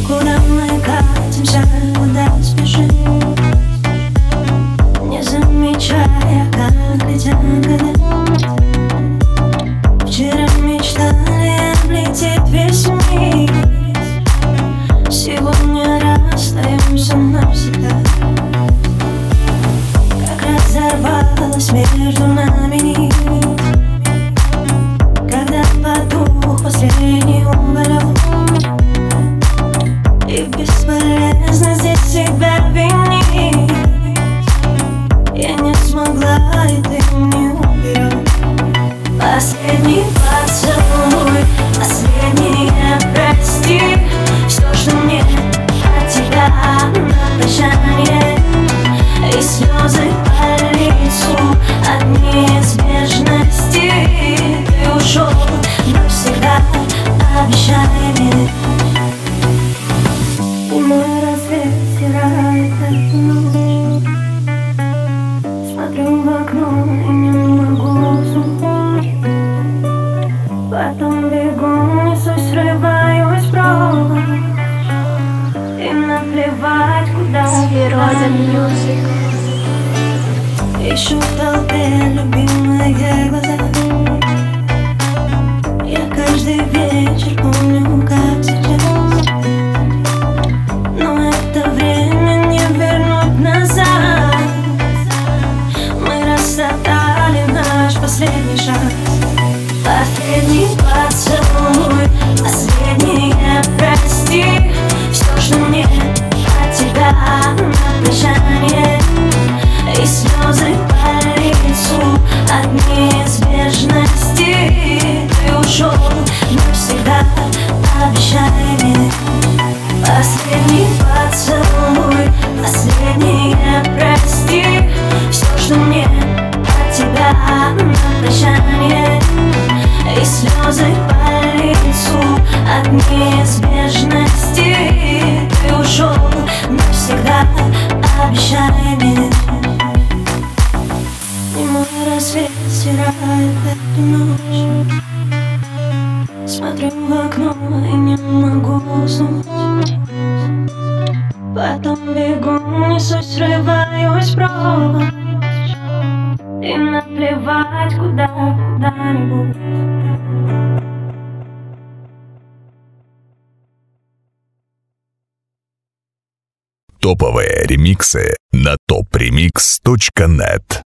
Куда мы катимся, куда спешим, не замечая, как летят годы. Вчера мечтали облететь весь мир, сегодня расстаемся навсегда. Как разорвалась между нами нить, когда потух последний уголек, и бесполезно здесь себя винить. Я не смогла, и ты не уберешь. Последний поцелуй, последнее прости. Все, что мне от тебя на прощание, и слезы по лицу от неизбежности. Ты ушел навсегда, обещай мне. И мой рассвет стирает эту ночь. Смотрю в окно и не могу уснуть. Потом бегу, несусь, срываюсь прочь. И наплевать, куда. Свирода Мьюзик. Ищу в толпе любимые глаза. Я каждый вечер помню, как сейчас. Но это время не вернуть назад. Мы расстояли наш последний шаг. Последний поцелуй, последнее прости. Все, что мне от тебя на прощание, и слезы по лицу от неизбежности. Ты ушел навсегда, обещай мне. Последний поцелуй, последнее прости. Все, что мне от тебя на прощание, и слезы по лицу от неизбежности. Ты ушел навсегда, обещай мне. И мой рассвет стирает эту ночь. Смотрю в окно и не могу уснуть. Потом бегу, несусь, срываюсь прочь. И наплевать, куда-нибудь. Топовые ремиксы на topremix.net.